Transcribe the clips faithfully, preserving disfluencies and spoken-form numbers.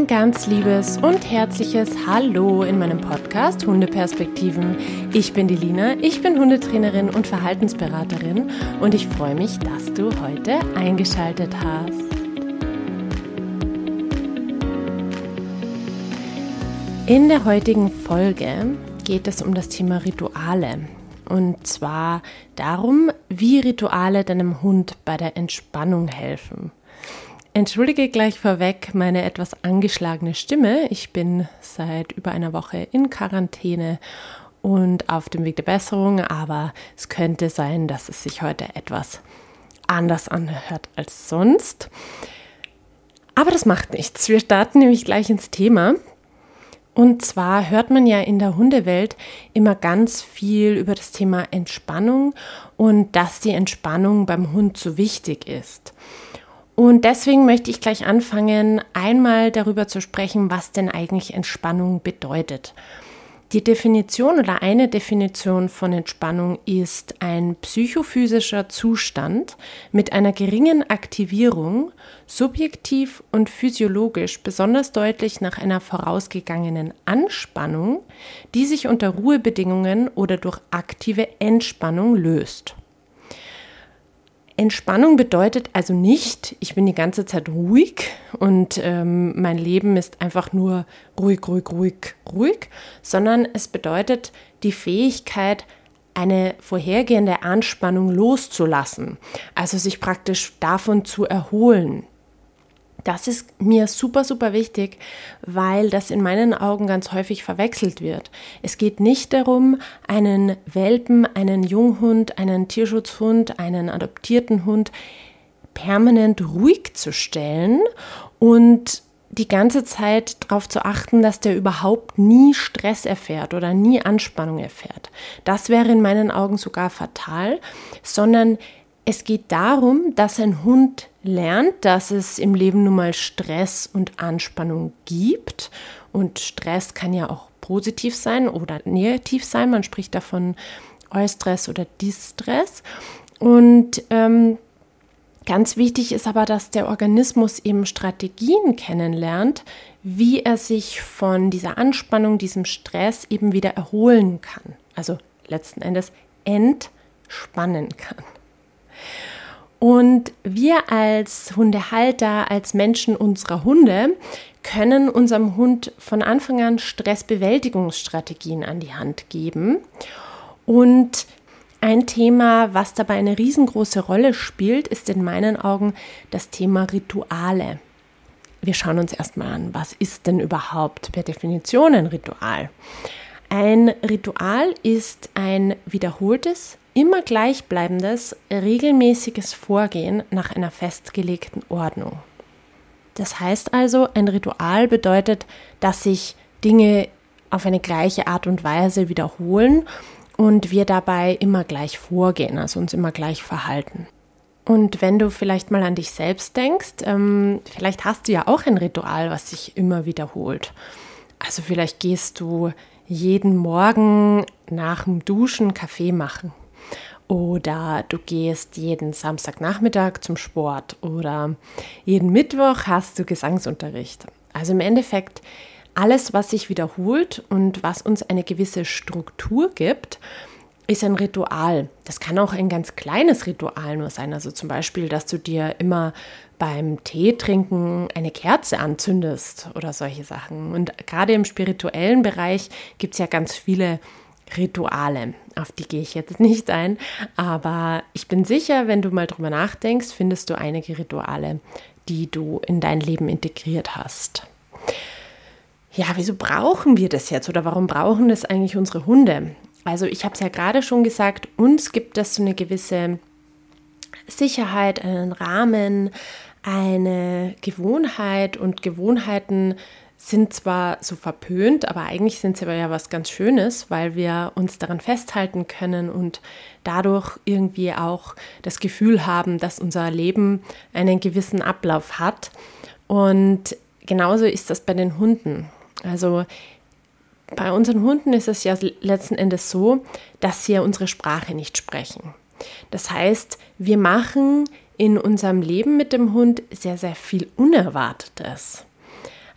Ein ganz liebes und herzliches Hallo in meinem Podcast Hundeperspektiven. Ich bin die Lina, ich bin Hundetrainerin und Verhaltensberaterin und ich freue mich, dass du heute eingeschaltet hast. In der heutigen Folge geht es um das Thema Rituale und zwar darum, wie Rituale deinem Hund bei der Entspannung helfen. Entschuldige gleich vorweg meine etwas angeschlagene Stimme. Ich bin seit über einer Woche in Quarantäne und auf dem Weg der Besserung, aber es könnte sein, dass es sich heute etwas anders anhört als sonst. Aber das macht nichts. Wir starten nämlich gleich ins Thema. Und zwar hört man ja in der Hundewelt immer ganz viel über das Thema Entspannung und dass die Entspannung beim Hund so wichtig ist. Und deswegen möchte ich gleich anfangen, einmal darüber zu sprechen, was denn eigentlich Entspannung bedeutet. Die Definition oder eine Definition von Entspannung ist ein psychophysischer Zustand mit einer geringen Aktivierung, subjektiv und physiologisch besonders deutlich nach einer vorausgegangenen Anspannung, die sich unter Ruhebedingungen oder durch aktive Entspannung löst. Entspannung bedeutet also nicht, ich bin die ganze Zeit ruhig und ähm, mein Leben ist einfach nur ruhig, ruhig, ruhig, ruhig, sondern es bedeutet die Fähigkeit, eine vorhergehende Anspannung loszulassen, also sich praktisch davon zu erholen. Das ist mir super, super wichtig, weil das in meinen Augen ganz häufig verwechselt wird. Es geht nicht darum, einen Welpen, einen Junghund, einen Tierschutzhund, einen adoptierten Hund permanent ruhig zu stellen und die ganze Zeit darauf zu achten, dass der überhaupt nie Stress erfährt oder nie Anspannung erfährt. Das wäre in meinen Augen sogar fatal, sondern es geht darum, dass ein Hund lernt, dass es im Leben nun mal Stress und Anspannung gibt. Und Stress kann ja auch positiv sein oder negativ sein. Man spricht davon Eustress oder Distress. Und ähm, ganz wichtig ist aber, dass der Organismus eben Strategien kennenlernt, wie er sich von dieser Anspannung, diesem Stress eben wieder erholen kann. Also letzten Endes entspannen kann. Und wir als Hundehalter, als Menschen unserer Hunde, können unserem Hund von Anfang an Stressbewältigungsstrategien an die Hand geben. Und ein Thema, was dabei eine riesengroße Rolle spielt, ist in meinen Augen das Thema Rituale. Wir schauen uns erstmal an, was ist denn überhaupt per Definition ein Ritual? Ein Ritual ist ein wiederholtes, immer gleichbleibendes, regelmäßiges Vorgehen nach einer festgelegten Ordnung. Das heißt also, ein Ritual bedeutet, dass sich Dinge auf eine gleiche Art und Weise wiederholen und wir dabei immer gleich vorgehen, also uns immer gleich verhalten. Und wenn du vielleicht mal an dich selbst denkst, ähm, vielleicht hast du ja auch ein Ritual, was sich immer wiederholt. Also vielleicht gehst du jeden Morgen nach dem Duschen Kaffee machen. Oder du gehst jeden Samstagnachmittag zum Sport oder jeden Mittwoch hast du Gesangsunterricht. Also im Endeffekt alles, was sich wiederholt und was uns eine gewisse Struktur gibt, ist ein Ritual. Das kann auch ein ganz kleines Ritual nur sein. Also zum Beispiel, dass du dir immer beim Tee trinken eine Kerze anzündest oder solche Sachen. Und gerade im spirituellen Bereich gibt es ja ganz viele Rituale, auf die gehe ich jetzt nicht ein, aber ich bin sicher, wenn du mal drüber nachdenkst, findest du einige Rituale, die du in dein Leben integriert hast. Ja, wieso brauchen wir das jetzt oder warum brauchen das eigentlich unsere Hunde? Also ich habe es ja gerade schon gesagt, uns gibt das so eine gewisse Sicherheit, einen Rahmen, eine Gewohnheit und Gewohnheiten sind zwar so verpönt, aber eigentlich sind sie aber ja was ganz Schönes, weil wir uns daran festhalten können und dadurch irgendwie auch das Gefühl haben, dass unser Leben einen gewissen Ablauf hat. Und genauso ist das bei den Hunden. Also bei unseren Hunden ist es ja letzten Endes so, dass sie ja unsere Sprache nicht sprechen. Das heißt, wir machen in unserem Leben mit dem Hund sehr, sehr viel Unerwartetes.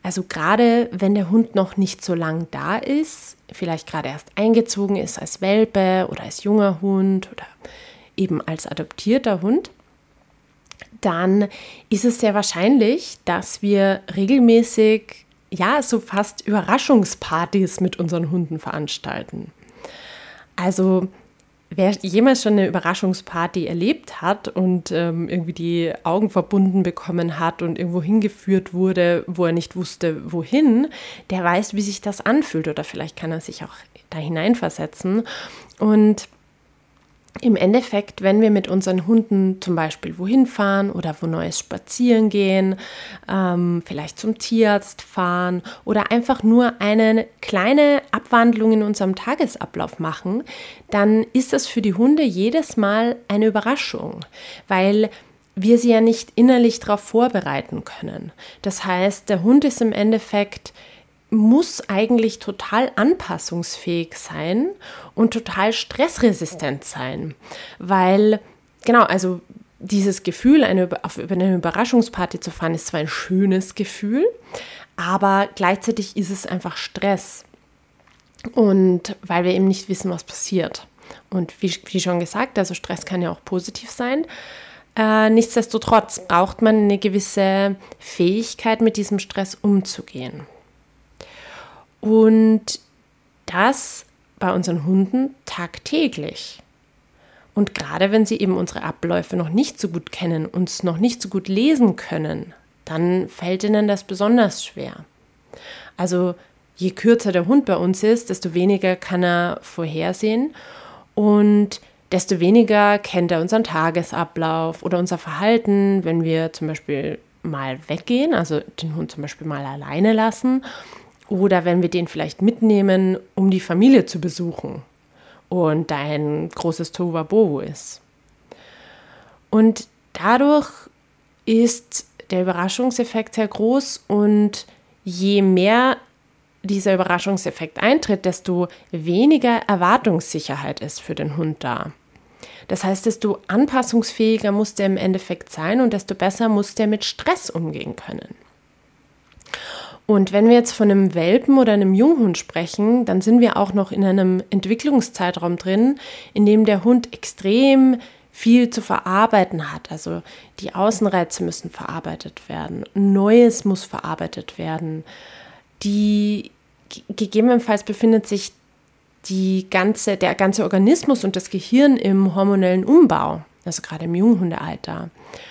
Also gerade wenn der Hund noch nicht so lang da ist, vielleicht gerade erst eingezogen ist als Welpe oder als junger Hund oder eben als adoptierter Hund, dann ist es sehr wahrscheinlich, dass wir regelmäßig, ja, so fast Überraschungspartys mit unseren Hunden veranstalten. Also wer jemals schon eine Überraschungsparty erlebt hat und ähm, irgendwie die Augen verbunden bekommen hat und irgendwo hingeführt wurde, wo er nicht wusste, wohin, der weiß, wie sich das anfühlt oder vielleicht kann er sich auch da hineinversetzen. Und im Endeffekt, wenn wir mit unseren Hunden zum Beispiel wohin fahren oder wo Neues spazieren gehen, ähm, vielleicht zum Tierarzt fahren oder einfach nur eine kleine Abwandlung in unserem Tagesablauf machen, dann ist das für die Hunde jedes Mal eine Überraschung, weil wir sie ja nicht innerlich darauf vorbereiten können. Das heißt, der Hund ist im Endeffekt muss eigentlich total anpassungsfähig sein und total stressresistent sein, weil, genau, also dieses Gefühl, eine, auf eine Überraschungsparty zu fahren, ist zwar ein schönes Gefühl, aber gleichzeitig ist es einfach Stress und weil wir eben nicht wissen, was passiert. Und wie, wie schon gesagt, also Stress kann ja auch positiv sein. Äh, nichtsdestotrotz braucht man eine gewisse Fähigkeit, mit diesem Stress umzugehen. Und das bei unseren Hunden tagtäglich. Und gerade wenn sie eben unsere Abläufe noch nicht so gut kennen, uns noch nicht so gut lesen können, dann fällt ihnen das besonders schwer. Also je kürzer der Hund bei uns ist, desto weniger kann er vorhersehen und desto weniger kennt er unseren Tagesablauf oder unser Verhalten, wenn wir zum Beispiel mal weggehen, also den Hund zum Beispiel mal alleine lassen. Oder wenn wir den vielleicht mitnehmen, um die Familie zu besuchen und da ein großes Tohuwabohu ist. Und dadurch ist der Überraschungseffekt sehr groß und je mehr dieser Überraschungseffekt eintritt, desto weniger Erwartungssicherheit ist für den Hund da. Das heißt, desto anpassungsfähiger muss der im Endeffekt sein und desto besser muss der mit Stress umgehen können. Und wenn wir jetzt von einem Welpen oder einem Junghund sprechen, dann sind wir auch noch in einem Entwicklungszeitraum drin, in dem der Hund extrem viel zu verarbeiten hat. Also die Außenreize müssen verarbeitet werden, Neues muss verarbeitet werden. Die gegebenenfalls befindet sich die ganze, der ganze Organismus und das Gehirn im hormonellen Umbau, also gerade im Junghundealter.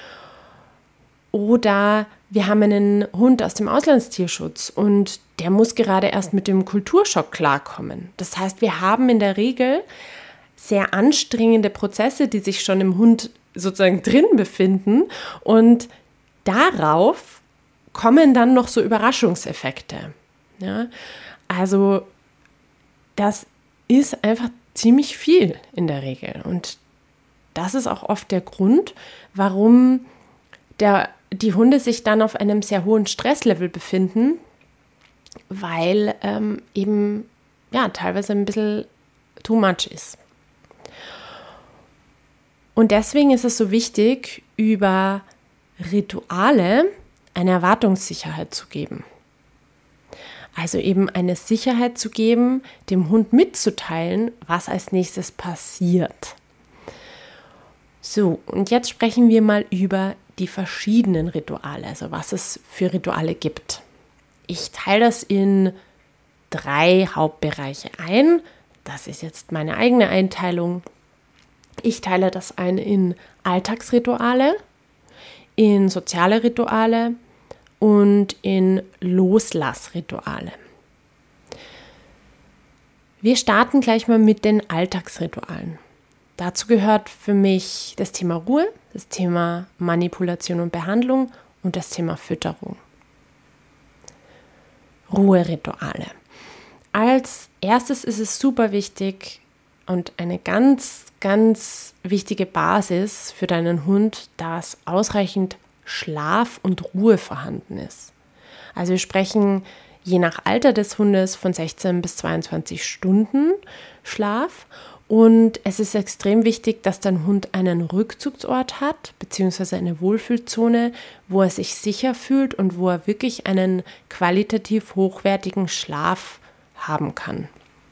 Oder wir haben einen Hund aus dem Auslandstierschutz und der muss gerade erst mit dem Kulturschock klarkommen. Das heißt, wir haben in der Regel sehr anstrengende Prozesse, die sich schon im Hund sozusagen drin befinden und darauf kommen dann noch so Überraschungseffekte. Ja? Also das ist einfach ziemlich viel in der Regel und das ist auch oft der Grund, warum der die Hunde sich dann auf einem sehr hohen Stresslevel befinden, weil ähm, eben ja teilweise ein bisschen too much ist. Und deswegen ist es so wichtig, über Rituale eine Erwartungssicherheit zu geben. Also eben eine Sicherheit zu geben, dem Hund mitzuteilen, was als nächstes passiert. So, und jetzt sprechen wir mal über die verschiedenen Rituale, also was es für Rituale gibt. Ich teile das in drei Hauptbereiche ein. Das ist jetzt meine eigene Einteilung. Ich teile das ein in Alltagsrituale, in soziale Rituale und in Loslassrituale. Wir starten gleich mal mit den Alltagsritualen. Dazu gehört für mich das Thema Ruhe, das Thema Manipulation und Behandlung und das Thema Fütterung. Ruherituale. Als erstes ist es super wichtig und eine ganz, ganz wichtige Basis für deinen Hund, dass ausreichend Schlaf und Ruhe vorhanden ist. Also wir sprechen je nach Alter des Hundes von sechzehn bis zweiundzwanzig Stunden Schlaf. Und es ist extrem wichtig, dass dein Hund einen Rückzugsort hat, beziehungsweise eine Wohlfühlzone, wo er sich sicher fühlt und wo er wirklich einen qualitativ hochwertigen Schlaf haben kann.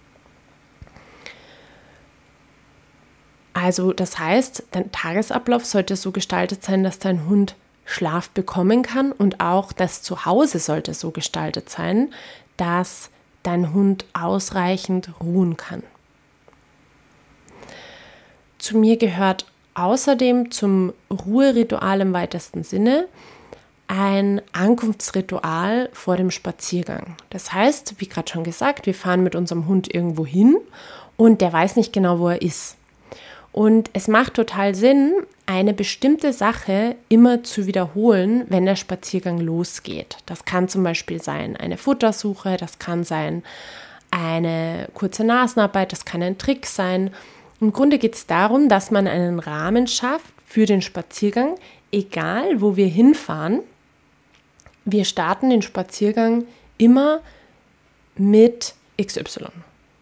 Also das heißt, dein Tagesablauf sollte so gestaltet sein, dass dein Hund Schlaf bekommen kann, und auch das Zuhause sollte so gestaltet sein, dass dein Hund ausreichend ruhen kann. Zu mir gehört außerdem zum Ruheritual im weitesten Sinne ein Ankunftsritual vor dem Spaziergang. Das heißt, wie gerade schon gesagt, wir fahren mit unserem Hund irgendwo hin und der weiß nicht genau, wo er ist. Und es macht total Sinn, eine bestimmte Sache immer zu wiederholen, wenn der Spaziergang losgeht. Das kann zum Beispiel sein eine Futtersuche, das kann sein eine kurze Nasenarbeit, das kann ein Trick sein. Im Grunde geht es darum, dass man einen Rahmen schafft für den Spaziergang, egal wo wir hinfahren. Wir starten den Spaziergang immer mit X Y.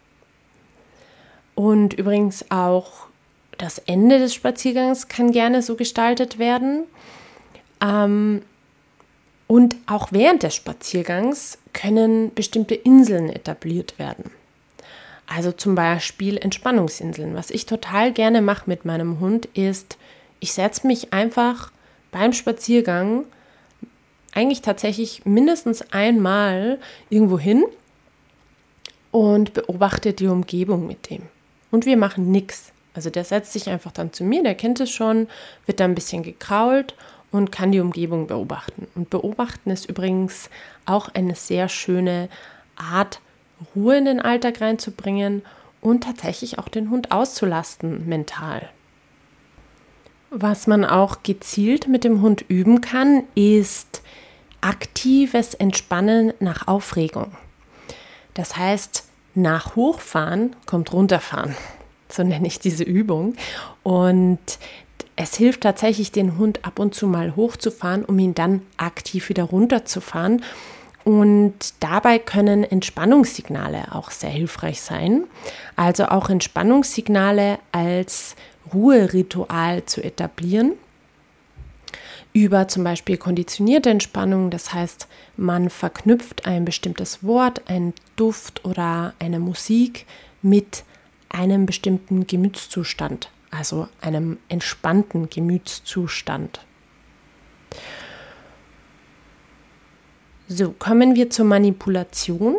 Und übrigens auch das Ende des Spaziergangs kann gerne so gestaltet werden. Ähm, und auch während des Spaziergangs können bestimmte Inseln etabliert werden. Also zum Beispiel Entspannungsinseln. Was ich total gerne mache mit meinem Hund ist, ich setze mich einfach beim Spaziergang eigentlich tatsächlich mindestens einmal irgendwo hin und beobachte die Umgebung mit dem. Und wir machen nichts. Also der setzt sich einfach dann zu mir, der kennt es schon, wird dann ein bisschen gekrault und kann die Umgebung beobachten. Und beobachten ist übrigens auch eine sehr schöne Art, Ruhe in den Alltag reinzubringen und tatsächlich auch den Hund auszulasten mental. Was man auch gezielt mit dem Hund üben kann, ist aktives Entspannen nach Aufregung. Das heißt, nach Hochfahren kommt Runterfahren. So nenne ich diese Übung. Und es hilft tatsächlich, den Hund ab und zu mal hochzufahren, um ihn dann aktiv wieder runterzufahren. Und dabei können Entspannungssignale auch sehr hilfreich sein. Also auch Entspannungssignale als Ruheritual zu etablieren. Über zum Beispiel konditionierte Entspannung, das heißt, man verknüpft ein bestimmtes Wort, einen Duft oder eine Musik mit einem bestimmten Gemütszustand, also einem entspannten Gemütszustand. So, kommen wir zur Manipulation.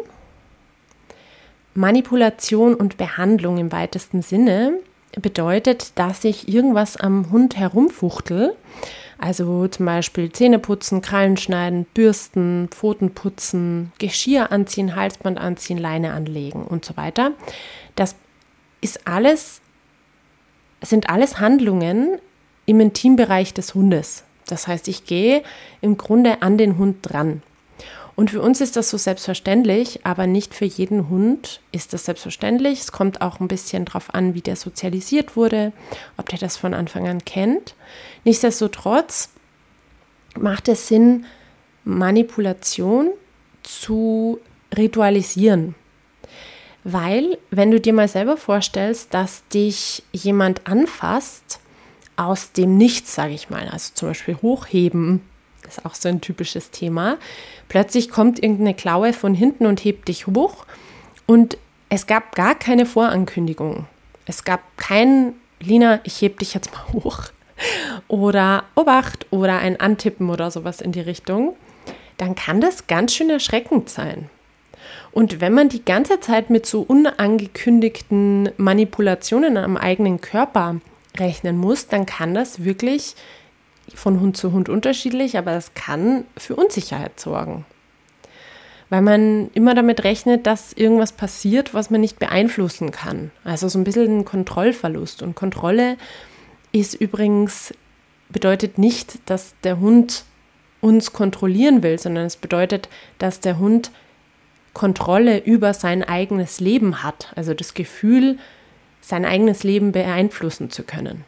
Manipulation und Behandlung im weitesten Sinne bedeutet, dass ich irgendwas am Hund herumfuchtel, also zum Beispiel Zähne putzen, Krallen schneiden, bürsten, Pfoten putzen, Geschirr anziehen, Halsband anziehen, Leine anlegen und so weiter. Das ist alles, sind alles Handlungen im Intimbereich des Hundes. Das heißt, ich gehe im Grunde an den Hund dran. Und für uns ist das so selbstverständlich, aber nicht für jeden Hund ist das selbstverständlich. Es kommt auch ein bisschen darauf an, wie der sozialisiert wurde, ob der das von Anfang an kennt. Nichtsdestotrotz macht es Sinn, Manipulation zu ritualisieren. Weil, wenn du dir mal selber vorstellst, dass dich jemand anfasst, aus dem Nichts, sage ich mal, also zum Beispiel hochheben, ist auch so ein typisches Thema. Plötzlich kommt irgendeine Klaue von hinten und hebt dich hoch und es gab gar keine Vorankündigung. Es gab kein, Lina, ich heb dich jetzt mal hoch oder Obacht oder ein Antippen oder sowas in die Richtung. Dann kann das ganz schön erschreckend sein. Und wenn man die ganze Zeit mit so unangekündigten Manipulationen am eigenen Körper rechnen muss, dann kann das wirklich von Hund zu Hund unterschiedlich, aber es kann für Unsicherheit sorgen. Weil man immer damit rechnet, dass irgendwas passiert, was man nicht beeinflussen kann. Also so ein bisschen ein Kontrollverlust. Und Kontrolle ist übrigens, bedeutet nicht, dass der Hund uns kontrollieren will, sondern es bedeutet, dass der Hund Kontrolle über sein eigenes Leben hat. Also das Gefühl, sein eigenes Leben beeinflussen zu können.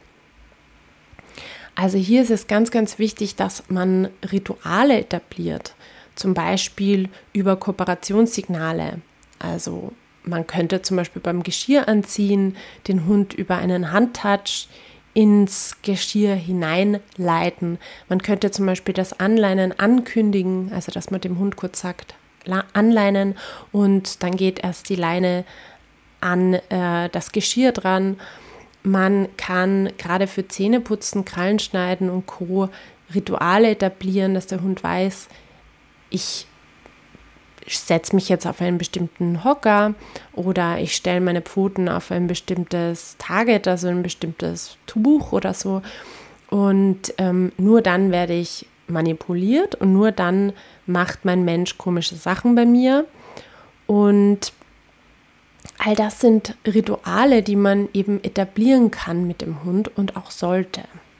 Also hier ist es ganz, ganz wichtig, dass man Rituale etabliert, zum Beispiel über Kooperationssignale. Also man könnte zum Beispiel beim Geschirranziehen den Hund über einen Handtouch ins Geschirr hineinleiten. Man könnte zum Beispiel das Anleinen ankündigen, also dass man dem Hund kurz sagt, anleinen, und dann geht erst die Leine an äh, das Geschirr dran. Man kann gerade für Zähneputzen, Krallenschneiden und Co. Rituale etablieren, dass der Hund weiß, ich setze mich jetzt auf einen bestimmten Hocker oder ich stelle meine Pfoten auf ein bestimmtes Target, also ein bestimmtes Tuch oder so. Und ähm, nur dann werde ich manipuliert und nur dann macht mein Mensch komische Sachen bei mir. Und all das sind Rituale, die man eben etablieren kann mit dem Hund und auch sollte.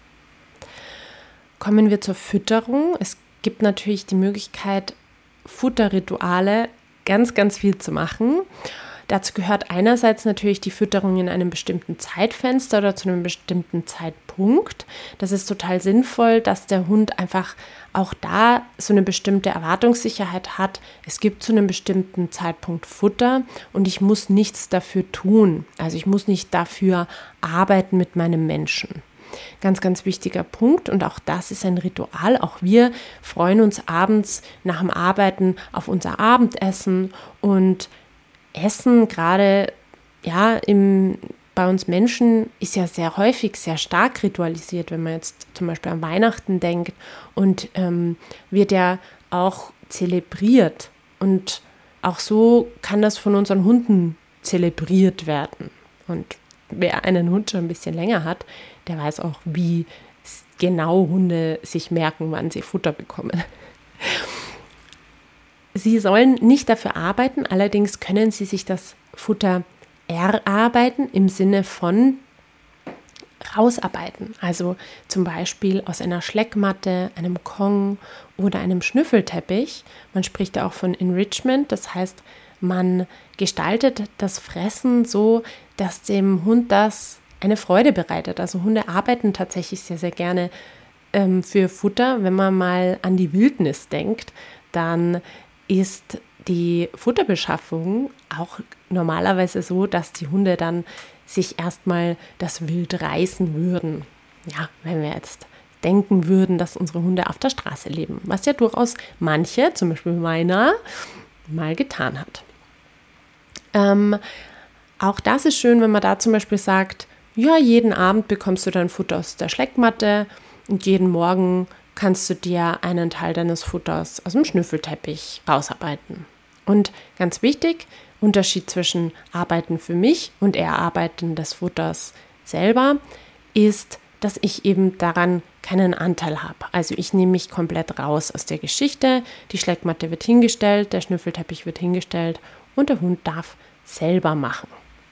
Kommen wir zur Fütterung. Es gibt natürlich die Möglichkeit, Futterrituale ganz, ganz viel zu machen. Dazu gehört einerseits natürlich die Fütterung in einem bestimmten Zeitfenster oder zu einem bestimmten Zeitpunkt. Das ist total sinnvoll, dass der Hund einfach auch da so eine bestimmte Erwartungssicherheit hat. Es gibt zu einem bestimmten Zeitpunkt Futter und ich muss nichts dafür tun. Also ich muss nicht dafür arbeiten mit meinem Menschen. Ganz, ganz wichtiger Punkt, und auch das ist ein Ritual. Auch wir freuen uns abends nach dem Arbeiten auf unser Abendessen, und Essen gerade ja im, bei uns Menschen ist ja sehr häufig sehr stark ritualisiert, wenn man jetzt zum Beispiel an Weihnachten denkt, und ähm, wird ja auch zelebriert, und auch so kann das von unseren Hunden zelebriert werden. Und wer einen Hund schon ein bisschen länger hat, der weiß auch, wie genau Hunde sich merken, wann sie Futter bekommen. Sie sollen nicht dafür arbeiten, allerdings können sie sich das Futter erarbeiten im Sinne von rausarbeiten. Also zum Beispiel aus einer Schleckmatte, einem Kong oder einem Schnüffelteppich. Man spricht ja auch von Enrichment, das heißt, man gestaltet das Fressen so, dass dem Hund das eine Freude bereitet. Also Hunde arbeiten tatsächlich sehr, sehr gerne ähm, für Futter. Wenn man mal an die Wildnis denkt, dann ist die Futterbeschaffung auch normalerweise so, dass die Hunde dann sich erstmal das Wild reißen würden. Ja, wenn wir jetzt denken würden, dass unsere Hunde auf der Straße leben, was ja durchaus manche, zum Beispiel meiner, mal getan hat. Ähm, auch das ist schön, wenn man da zum Beispiel sagt, ja, jeden Abend bekommst du dein Futter aus der Schleckmatte und jeden Morgen kannst du dir einen Teil deines Futters aus dem Schnüffelteppich rausarbeiten. Und ganz wichtig, Unterschied zwischen Arbeiten für mich und Erarbeiten des Futters selber ist, dass ich eben daran keinen Anteil habe. Also ich nehme mich komplett raus aus der Geschichte. Die Schleckmatte wird hingestellt, der Schnüffelteppich wird hingestellt und der Hund darf selber machen.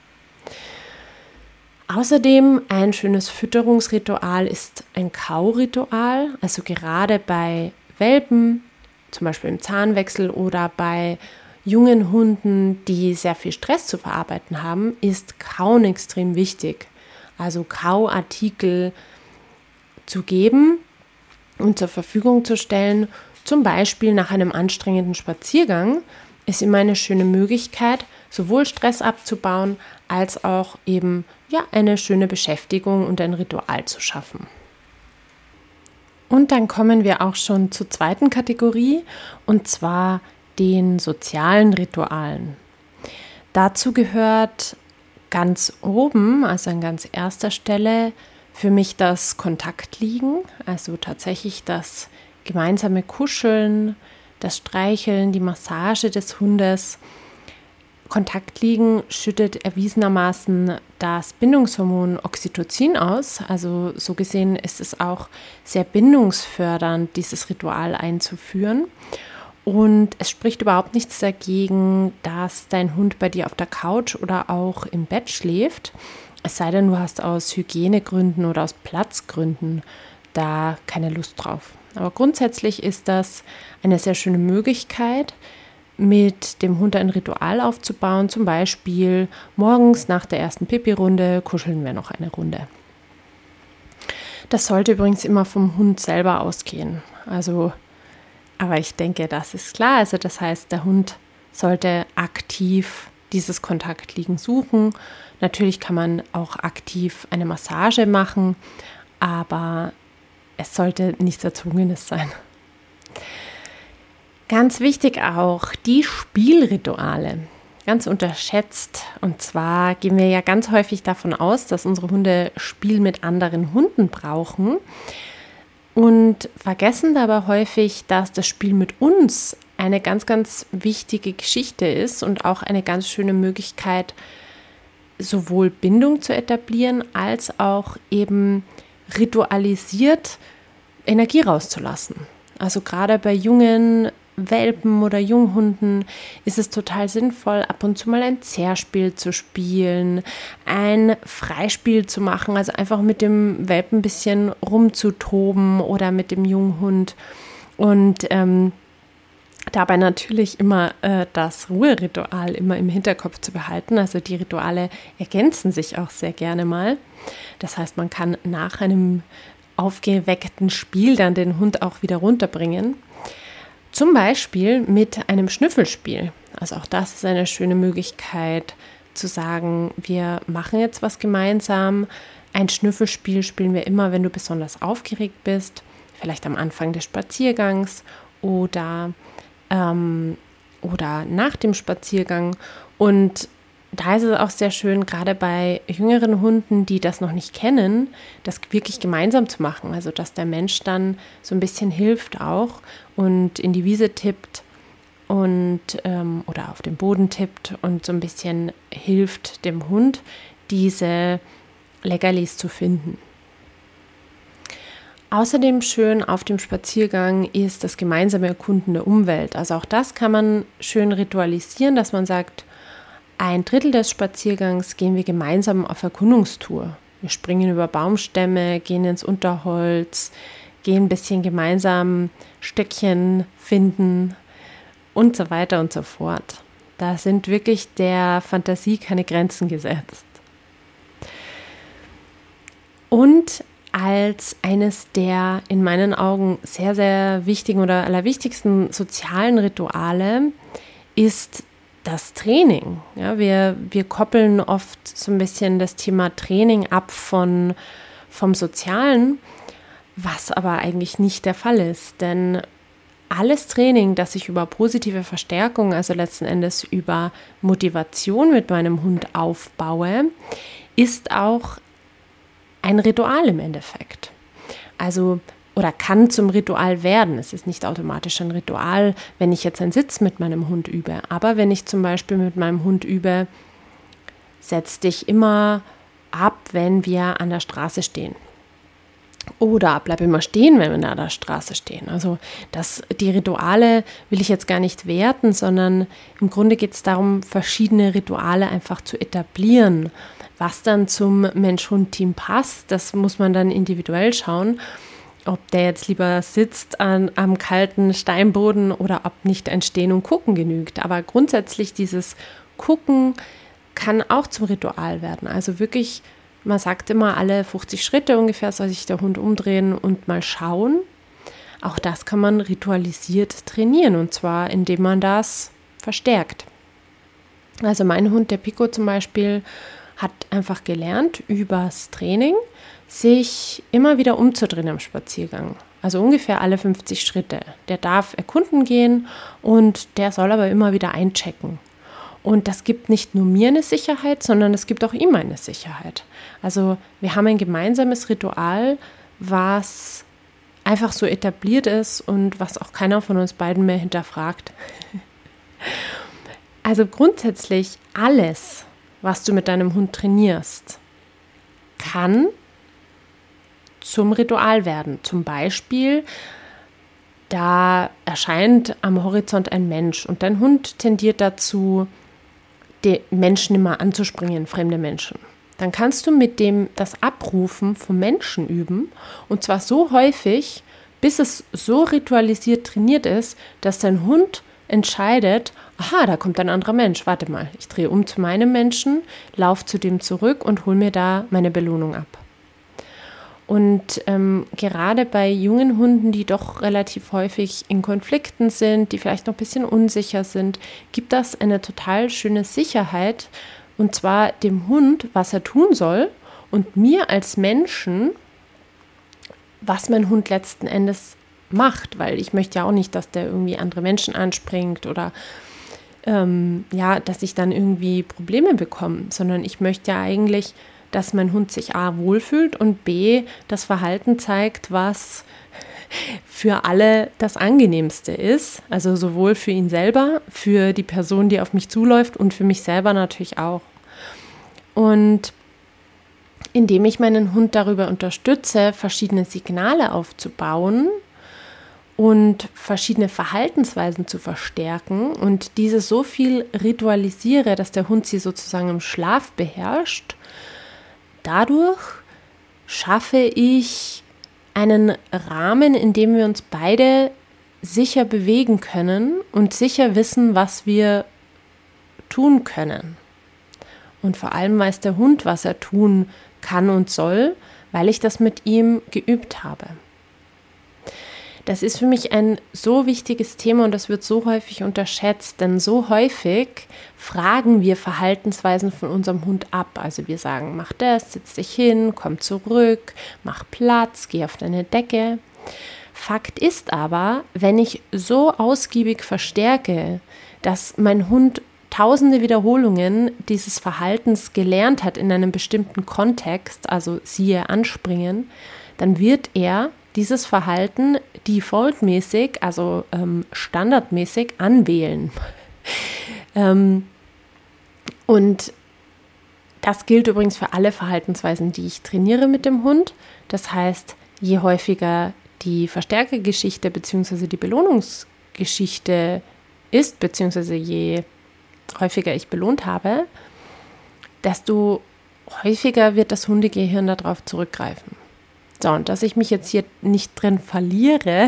Außerdem ein schönes Fütterungsritual ist ein Kauritual. Also gerade bei Welpen, zum Beispiel im Zahnwechsel oder bei jungen Hunden, die sehr viel Stress zu verarbeiten haben, ist Kauen extrem wichtig. Also Kauartikel zu geben und zur Verfügung zu stellen, zum Beispiel nach einem anstrengenden Spaziergang, ist immer eine schöne Möglichkeit, sowohl Stress abzubauen, als auch eben ja, eine schöne Beschäftigung und ein Ritual zu schaffen. Und dann kommen wir auch schon zur zweiten Kategorie, und zwar den sozialen Ritualen. Dazu gehört ganz oben, also an ganz erster Stelle, für mich das Kontaktliegen, also tatsächlich das gemeinsame Kuscheln, das Streicheln, die Massage des Hundes. Kontaktliegen schüttet erwiesenermaßen das Bindungshormon Oxytocin aus. Also so gesehen ist es auch sehr bindungsfördernd, dieses Ritual einzuführen. Und es spricht überhaupt nichts dagegen, dass dein Hund bei dir auf der Couch oder auch im Bett schläft. Es sei denn, du hast aus Hygienegründen oder aus Platzgründen da keine Lust drauf. Aber grundsätzlich ist das eine sehr schöne Möglichkeit, mit dem Hund ein Ritual aufzubauen. Zum Beispiel morgens nach der ersten Pipi-Runde kuscheln wir noch eine Runde. Das sollte übrigens immer vom Hund selber ausgehen. Also, aber ich denke, das ist klar. Also das heißt, der Hund sollte aktiv dieses Kontaktliegen suchen. Natürlich kann man auch aktiv eine Massage machen, aber es sollte nichts Erzwungenes sein. Ganz wichtig auch die Spielrituale. Ganz unterschätzt. Und zwar gehen wir ja ganz häufig davon aus, dass unsere Hunde Spiel mit anderen Hunden brauchen und vergessen dabei häufig, dass das Spiel mit uns eine ganz, ganz wichtige Geschichte ist und auch eine ganz schöne Möglichkeit, sowohl Bindung zu etablieren, als auch eben ritualisiert Energie rauszulassen. Also gerade bei jungen Welpen oder Junghunden ist es total sinnvoll, ab und zu mal ein Zerrspiel zu spielen, ein Freispiel zu machen, also einfach mit dem Welpen ein bisschen rumzutoben oder mit dem Junghund und ähm, dabei natürlich immer äh, das Ruheritual immer im Hinterkopf zu behalten. Also die Rituale ergänzen sich auch sehr gerne mal. Das heißt, man kann nach einem aufgeweckten Spiel dann den Hund auch wieder runterbringen. Zum Beispiel mit einem Schnüffelspiel. Also auch das ist eine schöne Möglichkeit zu sagen, wir machen jetzt was gemeinsam. Ein Schnüffelspiel spielen wir immer, wenn du besonders aufgeregt bist, vielleicht am Anfang des Spaziergangs oder, ähm, oder nach dem Spaziergang. Und da ist es auch sehr schön, gerade bei jüngeren Hunden, die das noch nicht kennen, das wirklich gemeinsam zu machen. Also dass der Mensch dann so ein bisschen hilft auch und in die Wiese tippt und ähm, oder auf den Boden tippt und so ein bisschen hilft dem Hund, diese Leckerlis zu finden. Außerdem schön auf dem Spaziergang ist das gemeinsame Erkunden der Umwelt. Also auch das kann man schön ritualisieren, dass man sagt, ein Drittel des Spaziergangs gehen wir gemeinsam auf Erkundungstour. Wir springen über Baumstämme, gehen ins Unterholz, gehen ein bisschen gemeinsam Stöckchen finden und so weiter und so fort. Da sind wirklich der Fantasie keine Grenzen gesetzt. Und als eines der in meinen Augen sehr, sehr wichtigen oder allerwichtigsten sozialen Rituale ist das Training. Ja, wir, wir koppeln oft so ein bisschen das Thema Training ab von, vom Sozialen, was aber eigentlich nicht der Fall ist. Denn alles Training, das ich über positive Verstärkung, also letzten Endes über Motivation mit meinem Hund aufbaue, ist auch ein Ritual im Endeffekt. Also oder kann zum Ritual werden. Es ist nicht automatisch ein Ritual, wenn ich jetzt einen Sitz mit meinem Hund übe. Aber wenn ich zum Beispiel mit meinem Hund übe, setz dich immer ab, wenn wir an der Straße stehen. Oder bleib immer stehen, wenn wir an der Straße stehen. Also das, die Rituale will ich jetzt gar nicht werten, sondern im Grunde geht es darum, verschiedene Rituale einfach zu etablieren. Was dann zum Mensch-Hund-Team passt, das muss man dann individuell schauen. Ob der jetzt lieber sitzt an, am kalten Steinboden oder ob nicht ein Stehen und Gucken genügt. Aber grundsätzlich dieses Gucken kann auch zum Ritual werden. Also wirklich, man sagt immer, alle fünfzig Schritte ungefähr soll sich der Hund umdrehen und mal schauen. Auch das kann man ritualisiert trainieren und zwar indem man das verstärkt. Also mein Hund, der Pico zum Beispiel, hat einfach gelernt übers Training, sich immer wieder umzudrehen am Spaziergang. Also ungefähr alle fünfzig Schritte. Der darf erkunden gehen und der soll aber immer wieder einchecken. Und das gibt nicht nur mir eine Sicherheit, sondern es gibt auch ihm eine Sicherheit. Also wir haben ein gemeinsames Ritual, was einfach so etabliert ist und was auch keiner von uns beiden mehr hinterfragt. Also grundsätzlich alles, was du mit deinem Hund trainierst, kann zum Ritual werden. Zum Beispiel, da erscheint am Horizont ein Mensch und dein Hund tendiert dazu, die Menschen immer anzuspringen, fremde Menschen. Dann kannst du mit dem das Abrufen von Menschen üben und zwar so häufig, bis es so ritualisiert trainiert ist, dass dein Hund entscheidet, aha, da kommt ein anderer Mensch, warte mal, ich drehe um zu meinem Menschen, laufe zu dem zurück und hole mir da meine Belohnung ab. Und ähm, gerade bei jungen Hunden, die doch relativ häufig in Konflikten sind, die vielleicht noch ein bisschen unsicher sind, gibt das eine total schöne Sicherheit, und zwar dem Hund, was er tun soll, und mir als Menschen, was mein Hund letzten Endes macht, weil ich möchte ja auch nicht, dass der irgendwie andere Menschen anspringt oder ähm, ja, dass ich dann irgendwie Probleme bekomme, sondern ich möchte ja eigentlich, dass mein Hund sich A wohlfühlt und B das Verhalten zeigt, was für alle das Angenehmste ist. Also sowohl für ihn selber, für die Person, die auf mich zuläuft und für mich selber natürlich auch. Und indem ich meinen Hund darüber unterstütze, verschiedene Signale aufzubauen und verschiedene Verhaltensweisen zu verstärken und diese so viel ritualisiere, dass der Hund sie sozusagen im Schlaf beherrscht, dadurch schaffe ich einen Rahmen, in dem wir uns beide sicher bewegen können und sicher wissen, was wir tun können. Und vor allem weiß der Hund, was er tun kann und soll, weil ich das mit ihm geübt habe. Das ist für mich ein so wichtiges Thema und das wird so häufig unterschätzt, denn so häufig fragen wir Verhaltensweisen von unserem Hund ab. Also wir sagen, mach das, setz dich hin, komm zurück, mach Platz, geh auf deine Decke. Fakt ist aber, wenn ich so ausgiebig verstärke, dass mein Hund tausende Wiederholungen dieses Verhaltens gelernt hat in einem bestimmten Kontext, also siehe anspringen, dann wird er dieses Verhalten defaultmäßig, also ähm, standardmäßig anwählen. ähm, und das gilt übrigens für alle Verhaltensweisen, die ich trainiere mit dem Hund. Das heißt, je häufiger die Verstärkergeschichte bzw. die Belohnungsgeschichte ist, beziehungsweise je häufiger ich belohnt habe, desto häufiger wird das Hundegehirn darauf zurückgreifen. So, und dass ich mich jetzt hier nicht drin verliere,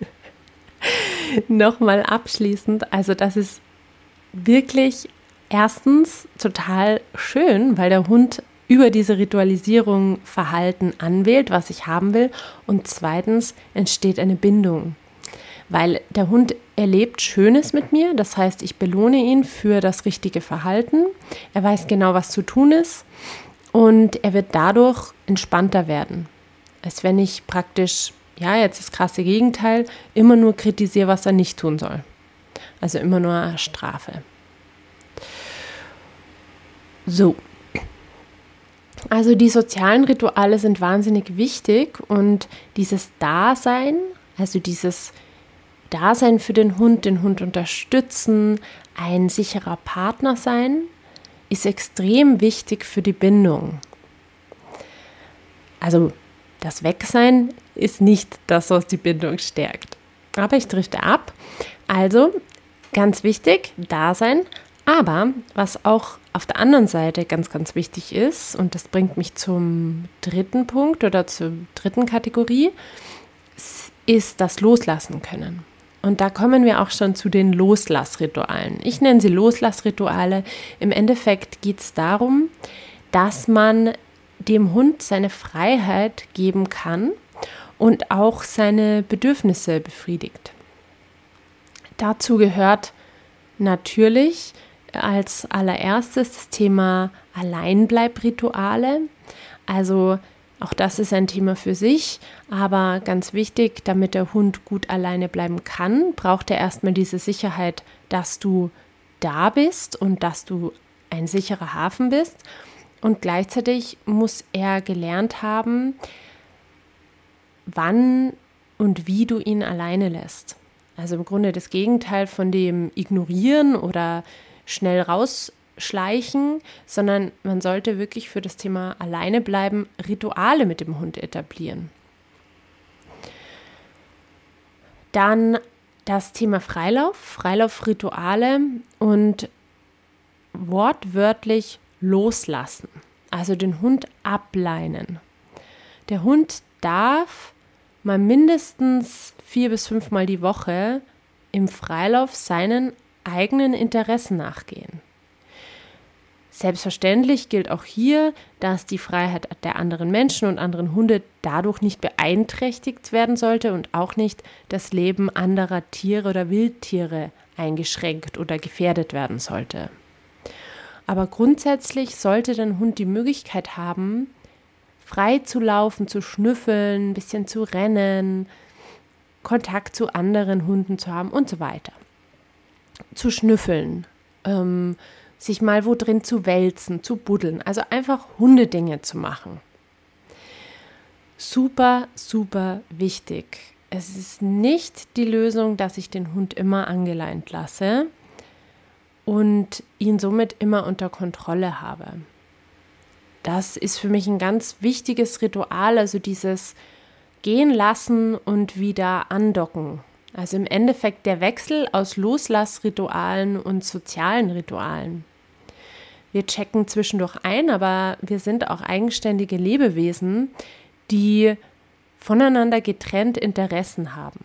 nochmal abschließend, also das ist wirklich erstens total schön, weil der Hund über diese Ritualisierung Verhalten anwählt, was ich haben will, und zweitens entsteht eine Bindung, weil der Hund erlebt Schönes mit mir, das heißt, ich belohne ihn für das richtige Verhalten, er weiß genau, was zu tun ist und er wird dadurch entspannter werden. Als wenn ich praktisch, ja, jetzt das krasse Gegenteil, immer nur kritisiere, was er nicht tun soll. Also immer nur Strafe. So. Also die sozialen Rituale sind wahnsinnig wichtig und dieses Dasein, also dieses Dasein für den Hund, den Hund unterstützen, ein sicherer Partner sein, ist extrem wichtig für die Bindung. Also das Wegsein ist nicht das, was die Bindung stärkt. Aber ich drifte ab. Also, ganz wichtig, Dasein. Aber was auch auf der anderen Seite ganz, ganz wichtig ist, und das bringt mich zum dritten Punkt oder zur dritten Kategorie, ist das Loslassen können. Und da kommen wir auch schon zu den Loslassritualen. Ich nenne sie Loslassrituale. Im Endeffekt geht es darum, dass man dem Hund seine Freiheit geben kann und auch seine Bedürfnisse befriedigt. Dazu gehört natürlich als allererstes das Thema Alleinbleibrituale. Also auch das ist ein Thema für sich, aber ganz wichtig, damit der Hund gut alleine bleiben kann, braucht er erstmal diese Sicherheit, dass du da bist und dass du ein sicherer Hafen bist. Und gleichzeitig muss er gelernt haben, wann und wie du ihn alleine lässt. Also im Grunde das Gegenteil von dem Ignorieren oder schnell rausschleichen, sondern man sollte wirklich für das Thema alleine bleiben Rituale mit dem Hund etablieren. Dann das Thema Freilauf, Freilaufrituale und wortwörtlich loslassen, also den Hund ableinen. Der Hund darf mal mindestens vier bis fünfmal die Woche im Freilauf seinen eigenen Interessen nachgehen. Selbstverständlich gilt auch hier, dass die Freiheit der anderen Menschen und anderen Hunde dadurch nicht beeinträchtigt werden sollte und auch nicht das Leben anderer Tiere oder Wildtiere eingeschränkt oder gefährdet werden sollte. Aber grundsätzlich sollte dein Hund die Möglichkeit haben, frei zu laufen, zu schnüffeln, ein bisschen zu rennen, Kontakt zu anderen Hunden zu haben und so weiter. Zu schnüffeln, ähm, sich mal wo drin zu wälzen, zu buddeln, also einfach Hundedinge zu machen. Super, super wichtig. Es ist nicht die Lösung, dass ich den Hund immer angeleint lasse und ihn somit immer unter Kontrolle habe. Das ist für mich ein ganz wichtiges Ritual, also dieses Gehen lassen und wieder andocken. Also im Endeffekt der Wechsel aus Loslassritualen und sozialen Ritualen. Wir checken zwischendurch ein, aber wir sind auch eigenständige Lebewesen, die voneinander getrennt Interessen haben.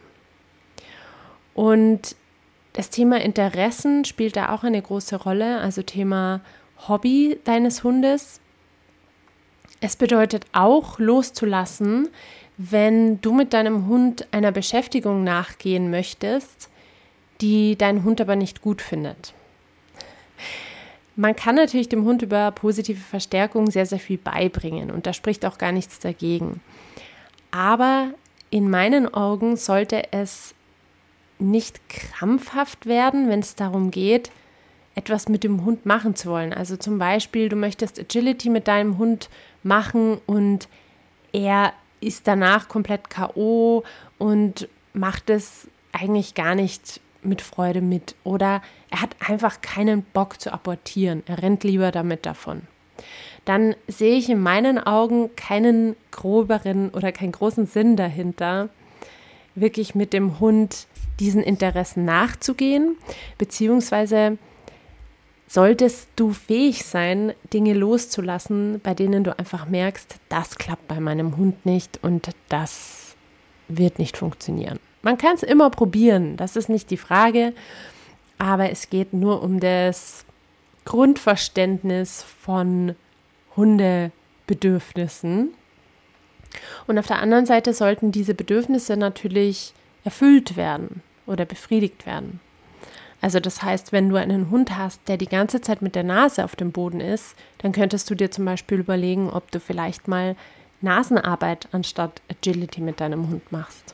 Und das Thema Interessen spielt da auch eine große Rolle, also Thema Hobby deines Hundes. Es bedeutet auch loszulassen, wenn du mit deinem Hund einer Beschäftigung nachgehen möchtest, die dein Hund aber nicht gut findet. Man kann natürlich dem Hund über positive Verstärkung sehr, sehr viel beibringen und da spricht auch gar nichts dagegen. Aber in meinen Augen sollte es nicht krampfhaft werden, wenn es darum geht, etwas mit dem Hund machen zu wollen. Also zum Beispiel, du möchtest Agility mit deinem Hund machen und er ist danach komplett K O und macht es eigentlich gar nicht mit Freude mit. Oder er hat einfach keinen Bock zu apportieren. Er rennt lieber damit davon. Dann sehe ich in meinen Augen keinen groberen oder keinen großen Sinn dahinter, wirklich mit dem Hund diesen Interessen nachzugehen, beziehungsweise solltest du fähig sein, Dinge loszulassen, bei denen du einfach merkst, das klappt bei meinem Hund nicht und das wird nicht funktionieren. Man kann es immer probieren, das ist nicht die Frage, aber es geht nur um das Grundverständnis von Hundebedürfnissen. Und auf der anderen Seite sollten diese Bedürfnisse natürlich erfüllt werden oder befriedigt werden. Also das heißt, wenn du einen Hund hast, der die ganze Zeit mit der Nase auf dem Boden ist, dann könntest du dir zum Beispiel überlegen, ob du vielleicht mal Nasenarbeit anstatt Agility mit deinem Hund machst.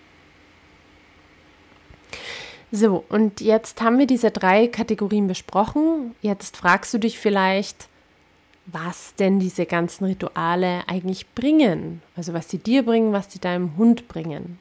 So, und jetzt haben wir diese drei Kategorien besprochen. Jetzt fragst du dich vielleicht, was denn diese ganzen Rituale eigentlich bringen. Also was sie dir bringen, was sie deinem Hund bringen.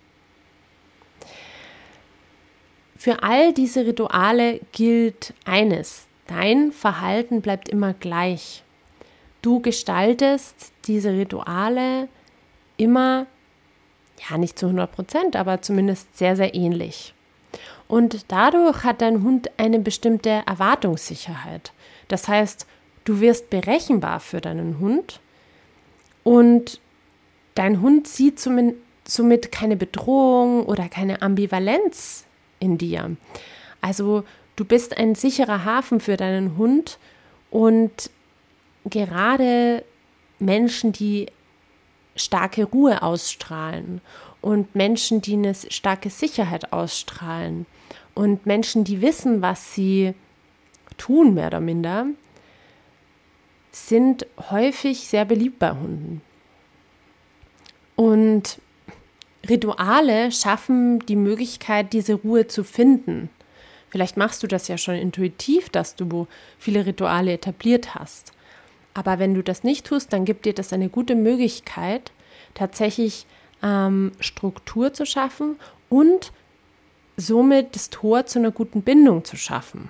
Für all diese Rituale gilt eines: Dein Verhalten bleibt immer gleich. Du gestaltest diese Rituale immer, ja nicht zu hundert Prozent, aber zumindest sehr, sehr ähnlich. Und dadurch hat dein Hund eine bestimmte Erwartungssicherheit. Das heißt, du wirst berechenbar für deinen Hund und dein Hund sieht somit keine Bedrohung oder keine Ambivalenz in dir. Also du bist ein sicherer Hafen für deinen Hund und gerade Menschen, die starke Ruhe ausstrahlen und Menschen, die eine starke Sicherheit ausstrahlen und Menschen, die wissen, was sie tun, mehr oder minder, sind häufig sehr beliebt bei Hunden. Und Rituale schaffen die Möglichkeit, diese Ruhe zu finden. Vielleicht machst du das ja schon intuitiv, dass du viele Rituale etabliert hast. Aber wenn du das nicht tust, dann gibt dir das eine gute Möglichkeit, tatsächlich ähm, Struktur zu schaffen und somit das Tor zu einer guten Bindung zu schaffen.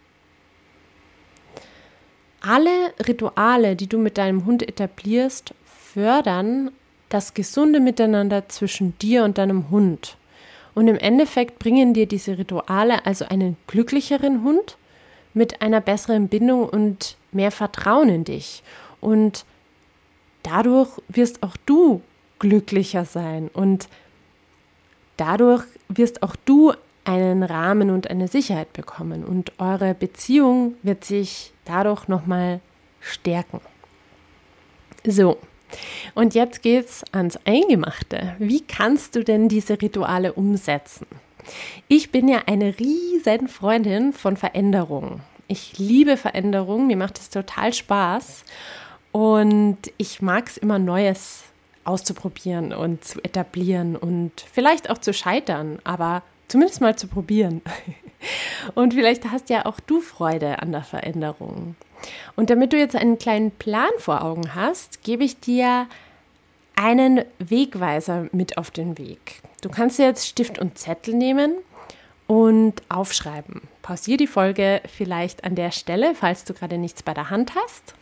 Alle Rituale, die du mit deinem Hund etablierst, fördern das gesunde Miteinander zwischen dir und deinem Hund. Und im Endeffekt bringen dir diese Rituale also einen glücklicheren Hund mit einer besseren Bindung und mehr Vertrauen in dich. Und dadurch wirst auch du glücklicher sein und dadurch wirst auch du einen Rahmen und eine Sicherheit bekommen und eure Beziehung wird sich dadurch nochmal stärken. So, und jetzt geht's ans Eingemachte. Wie kannst du denn diese Rituale umsetzen? Ich bin ja eine riesen Freundin von Veränderungen. Ich liebe Veränderungen, mir macht es total Spaß und ich mag es immer, Neues auszuprobieren und zu etablieren und vielleicht auch zu scheitern, aber zumindest mal zu probieren. Und vielleicht hast ja auch du Freude an der Veränderung. Und damit du jetzt einen kleinen Plan vor Augen hast, gebe ich dir einen Wegweiser mit auf den Weg. Du kannst dir jetzt Stift und Zettel nehmen und aufschreiben. Pausier die Folge vielleicht an der Stelle, falls du gerade nichts bei der Hand hast.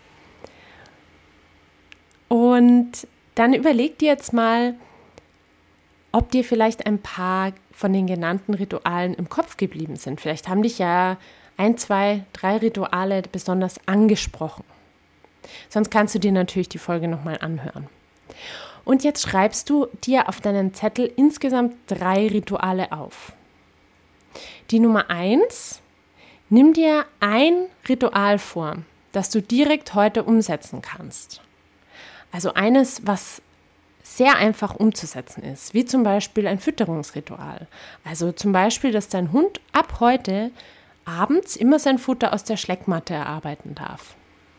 Und dann überleg dir jetzt mal, ob dir vielleicht ein paar von den genannten Ritualen im Kopf geblieben sind. Vielleicht haben dich ja ein, zwei, drei Rituale besonders angesprochen. Sonst kannst du dir natürlich die Folge nochmal anhören. Und jetzt schreibst du dir auf deinen Zettel insgesamt drei Rituale auf. Die Nummer eins, nimm dir ein Ritual vor, das du direkt heute umsetzen kannst. Also eines, was sehr einfach umzusetzen ist, wie zum Beispiel ein Fütterungsritual. Also zum Beispiel, dass dein Hund ab heute abends immer sein Futter aus der Schleckmatte erarbeiten darf.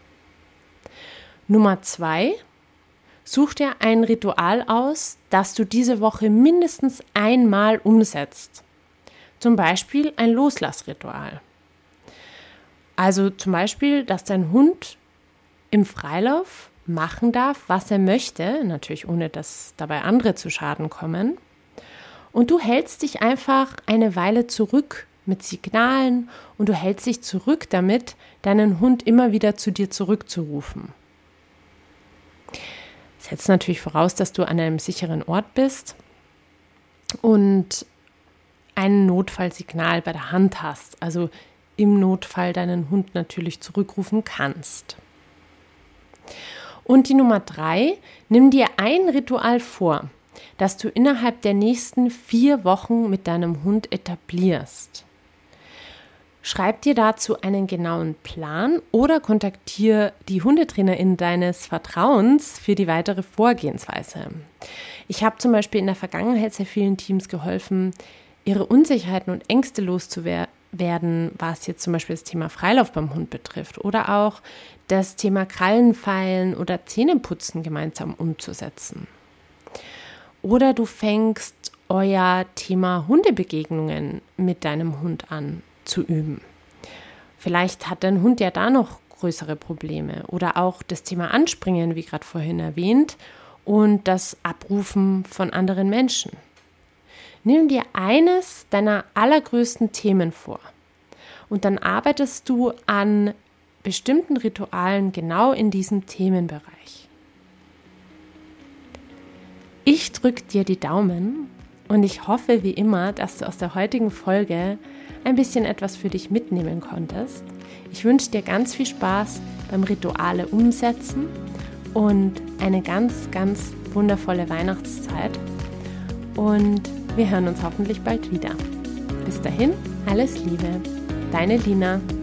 Nummer zwei, such dir ein Ritual aus, das du diese Woche mindestens einmal umsetzt. Zum Beispiel ein Loslassritual. Also zum Beispiel, dass dein Hund im Freilauf machen darf, was er möchte, natürlich ohne dass dabei andere zu Schaden kommen. Und du hältst dich einfach eine Weile zurück mit Signalen und du hältst dich zurück damit, deinen Hund immer wieder zu dir zurückzurufen. Das setzt natürlich voraus, dass du an einem sicheren Ort bist und ein Notfallsignal bei der Hand hast, also im Notfall deinen Hund natürlich zurückrufen kannst. Und die Nummer drei, nimm dir ein Ritual vor, das du innerhalb der nächsten vier Wochen mit deinem Hund etablierst. Schreib dir dazu einen genauen Plan oder kontaktiere die Hundetrainerin deines Vertrauens für die weitere Vorgehensweise. Ich habe zum Beispiel in der Vergangenheit sehr vielen Teams geholfen, ihre Unsicherheiten und Ängste loszuwerden, was jetzt zum Beispiel das Thema Freilauf beim Hund betrifft oder auch das Thema Krallenfeilen oder Zähneputzen gemeinsam umzusetzen. Oder du fängst euer Thema Hundebegegnungen mit deinem Hund an zu üben. Vielleicht hat dein Hund ja da noch größere Probleme oder auch das Thema Anspringen, wie gerade vorhin erwähnt, und das Abrufen von anderen Menschen. Nimm dir eines deiner allergrößten Themen vor und dann arbeitest du an bestimmten Ritualen genau in diesem Themenbereich. Ich drücke dir die Daumen und ich hoffe wie immer, dass du aus der heutigen Folge ein bisschen etwas für dich mitnehmen konntest. Ich wünsche dir ganz viel Spaß beim Rituale umsetzen und eine ganz, ganz wundervolle Weihnachtszeit. Und wir hören uns hoffentlich bald wieder. Bis dahin, alles Liebe, deine Lina.